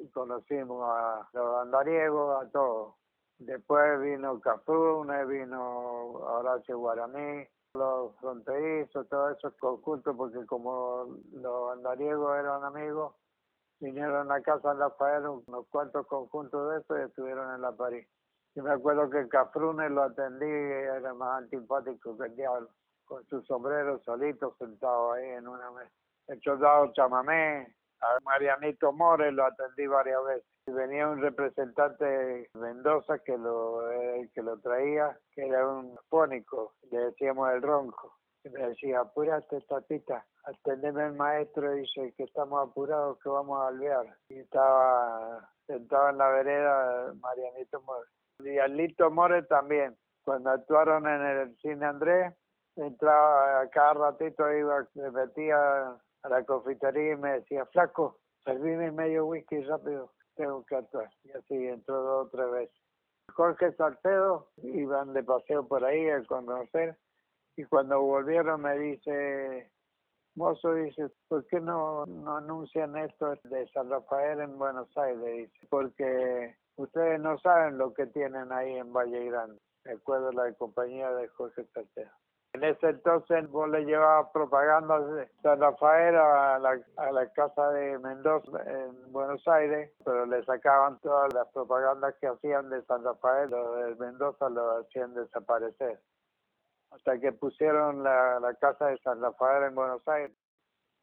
conocimos a los andariegos, a todos. Después vino Cafrune, vino Horacio Guaraní, los fronterizos, todos esos conjuntos, porque como los andariegos eran amigos, vinieron a casa de Rafael unos cuantos conjuntos de esos y estuvieron en la París. Yo me acuerdo que Cafrune lo atendí, era más antipático que el diablo, con su sombrero solito sentado ahí en una mesa. El soldado Chamamé, a Marianito More lo atendí varias veces. Y venía un representante de Mendoza que lo traía, que era un fónico, le decíamos el ronco. Y me decía, apúrate, tatita, atendeme al maestro, dice que estamos apurados, que vamos a alvear. Y estaba sentado en la vereda Marianito More. Y Alito More también. Cuando actuaron en el Cine Andrés, entraba a cada ratito, me metía a la confitería y me decía, flaco, servime medio whisky rápido, tengo que actuar. Y así entró 2 o 3 veces. Jorge Salcedo, iban de paseo por ahí a conocer, y cuando volvieron me dice, mozo, dice, ¿por qué no anuncian esto de San Rafael en Buenos Aires? Dice, porque ustedes no saben lo que tienen ahí en Valle Grande. Me acuerdo de la compañía de Jorge Salcedo. En ese entonces vos le llevabas propaganda de San Rafael a la casa de Mendoza en Buenos Aires, pero le sacaban todas las propagandas que hacían de San Rafael, lo de Mendoza lo hacían desaparecer. Hasta que pusieron la casa de San Rafael en Buenos Aires.